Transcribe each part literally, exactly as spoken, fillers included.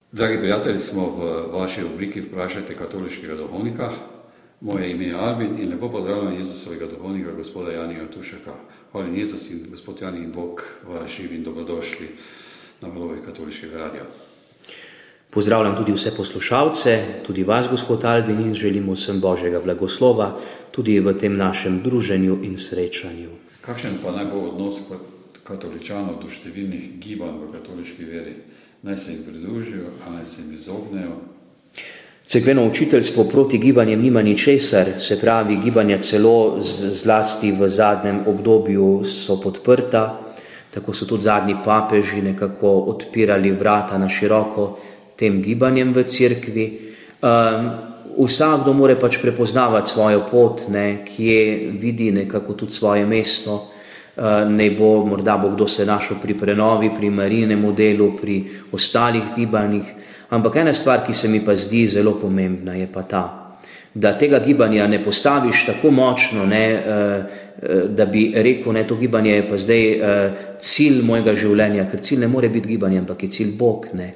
Dragi prijatelji, smo v vaši obliki Vprašajte katoliškega duhovnika. Moje ime je Albin in lepo pozdravljam Jezusovega duhovnika, gospoda Janija Tušeka. Hvala Jezus in gospod Jani in Bog vas živi in dobrodošli na valovih katoliškega radia. Pozdravljam tudi vse poslušalce, tudi vas, gospod Albin, in želimo vsem Božjega blagoslova tudi v tem našem druženju in srečanju. Kakšen pa naj bo odnos katoličanov do številnih gibanj v katoliški veri? Naj se jim pridružijo, a naj se jim izognejo? Cerkveno učiteljstvo proti gibanjem nima ničesar, se pravi, gibanja celo zlasti v zadnjem obdobju so podprta, tako so tudi zadnji papeži nekako odpirali vrata na široko tem gibanjem v cerkvi. Um, vsakdo more pač prepoznavati svojo pot, ne, kje vidi nekako tudi svoje mesto. Uh, ne bo, morda bo kdo se našel pri prenovi, pri Marijinem delu, pri ostalih gibanjih, ampak ena stvar, ki se mi pa zdi zelo pomembna, je pa ta, da tega gibanja ne postaviš tako močno, ne, uh, da bi rekel, ne, to gibanje je pa zdaj uh, cilj mojega življenja, ker cilj ne more biti gibanje, ampak je cilj Bog, ne.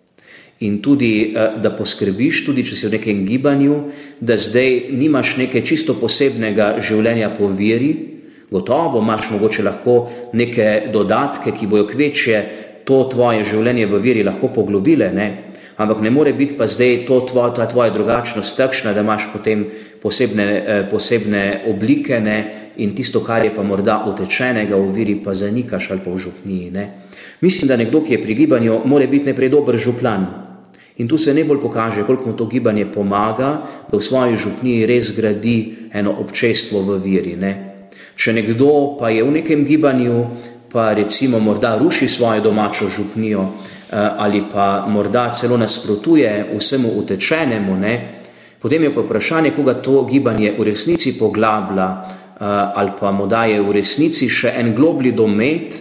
In tudi, uh, da poskrbiš, tudi če si v nekem gibanju, da zdaj nimaš neke čisto posebnega življenja po veri. Gotovo imaš mogoče lahko neke dodatke, ki bojo kvečje to tvoje življenje v veri lahko poglobile, ne? Ampak ne more biti pa zdaj to tvoja, ta tvoja drugačnost takšna, da imaš potem posebne, posebne oblike, ne? In tisto, kar je pa morda utečenega v veri, pa zanikaš ali pa v župniji. Ne? Mislim, da nekdo, ki je pri gibanju, mora biti najprej dober župlan. In tu se najbolj pokaže, koliko mu to gibanje pomaga, da v svoji župniji res gradi eno občestvo v veri, ne? Če nekdo pa je v nekem gibanju, pa recimo morda ruši svojo domačo župnijo ali pa morda celo nasprotuje vsemu utečenemu, ne, potem je pa vprašanje, koga to gibanje v resnici poglablja ali pa mu daje v resnici še en globli domet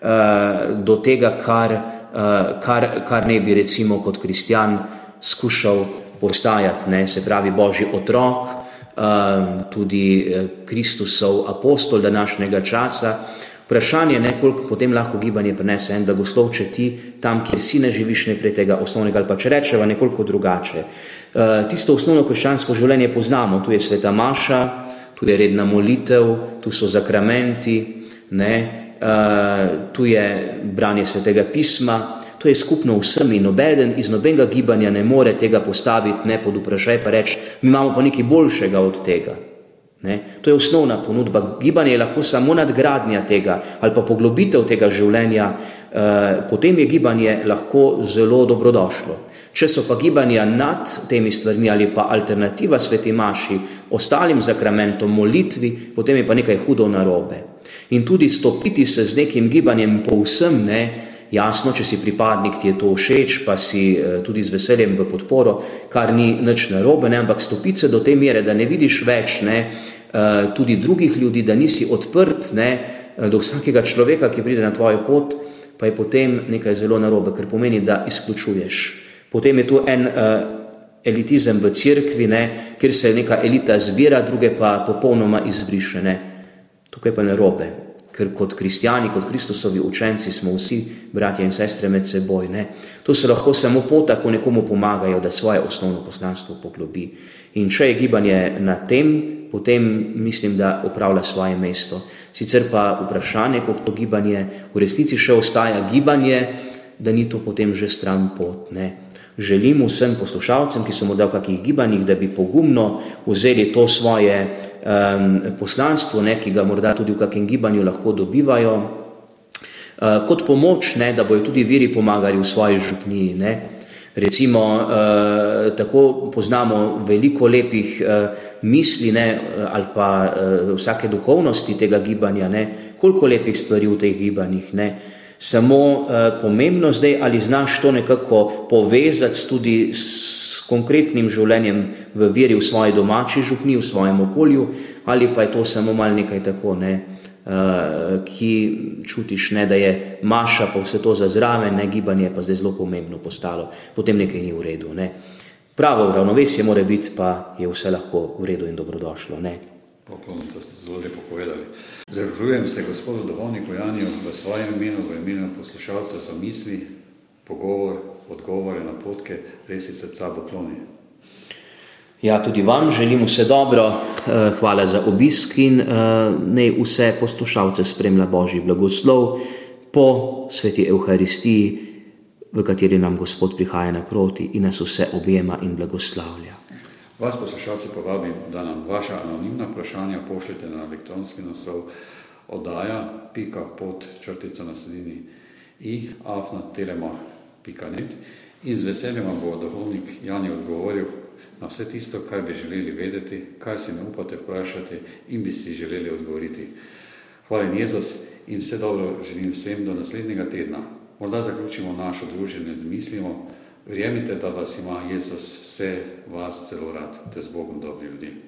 do tega, kar, kar, kar ne bi recimo kot kristjan skušal postajati, ne, se pravi Božji otrok, tudi Kristusov apostol današnjega časa. Vprašanje je, koliko potem lahko gibanje prinese en blagoslov, če ti tam, kjer si ne živiš najprej tega osnovnega, ali pa če rečeva nekoliko drugače. Tisto osnovno krščansko življenje poznamo, tu je sveta maša, tu je redna molitev, tu so zakramenti, ne, tu je branje svetega pisma. To je skupno vsem in nobeden iz nobenega gibanja ne more tega postaviti ne pod vprašaj pa reči, mi imamo pa nekaj boljšega od tega. Ne? To je osnovna ponudba. Gibanje je lahko samo nadgradnja tega ali pa poglobitev tega življenja, e, potem je gibanje lahko zelo dobrodošlo. Če so pa gibanja nad temi stvarmi ali pa alternativa sveti maši, ostalim zakramentom, molitvi, potem je pa nekaj hudo narobe. In tudi stopiti se z nekim gibanjem povsem, ne, jasno, če si pripadnik, ti je to všeč, pa si tudi z veseljem v podporo, kar ni nič narobe, ne, ampak stopiti se do te mere, da ne vidiš več, ne, tudi drugih ljudi, da nisi odprt, ne, do vsakega človeka, ki pride na tvojo pot, pa je potem nekaj zelo narobe, ker pomeni, da izključuješ. Potem je tu en uh, elitizem v cerkvi, ne, kjer se neka elita zbira, druge pa popolnoma izbriše, ne. Tukaj pa narobe. Ker kot kristjani, kot Kristusovi učenci smo vsi bratje in sestre med seboj. Ne? To se lahko samo pot, ko nekomu pomagajo, da svoje osnovno poslanstvo poglobi. In če je gibanje na tem, potem mislim, da upravlja svoje mesto. Sicer pa vprašanje, koliko to gibanje v resnici še ostaja gibanje, da ni to potem že stran pot. Ne? Želim vsem poslušalcem, ki so morda v kakih gibanjih, da bi pogumno vzeli to svoje um, poslanstvo, ne, ki ga morda tudi v kakem gibanju lahko dobivajo, uh, kot pomoč, ne, da bojo tudi viri pomagali v svoji župniji. Ne. Recimo, uh, tako poznamo veliko lepih uh, misli, ne, ali pa uh, vsake duhovnosti tega gibanja, ne, koliko lepih stvari v teh gibanjih, ne. Samo uh, pomembno zdaj, ali znaš to nekako povezati tudi s konkretnim življenjem v veri v svoji domači župni, v svojem okolju, ali pa je to samo malo nekaj tako, ne, uh, ki čutiš, ne, da je maša pa vse to za zraven, ne, gibanje pa zdaj zelo pomembno postalo, potem nekaj ni v redu. Ne. Pravo ravnovesje mora biti, pa je vse lahko v redu in dobrodošlo. Ne. Poklon, to ste zelo lepo povedali. Zahvaljujem se gospodu duhovniku Janiju v svojem imenu, v imenu poslušalcev za misli, pogovor odgovore, napotke, res iz srca pokloni. Ja, tudi vam želim vse dobro, hvala za obisk in naj vse poslušalce spremlja Božji blagoslov po sveti Evharistiji, v kateri nam Gospod prihaja naproti in nas vse objema in blagoslavlja. Vas poslušalci povabim, da nam vaša anonimna vprašanja pošljete na elektronski naslov oddaja pika pod črtica na sredini i afna telema pika net in z veseljem vam bo duhovnik Jani odgovoril na vse tisto, kar bi želeli vedeti, kar si ne upate vprašati in bi si želeli odgovoriti. Hvala Jezus in vse dobro želim vsem do naslednjega tedna. Morda zaključimo našo druženje z mislimo, verjemite, da vas ima Jezus vse vas zelo rad, te z Bogom dobri ljudi.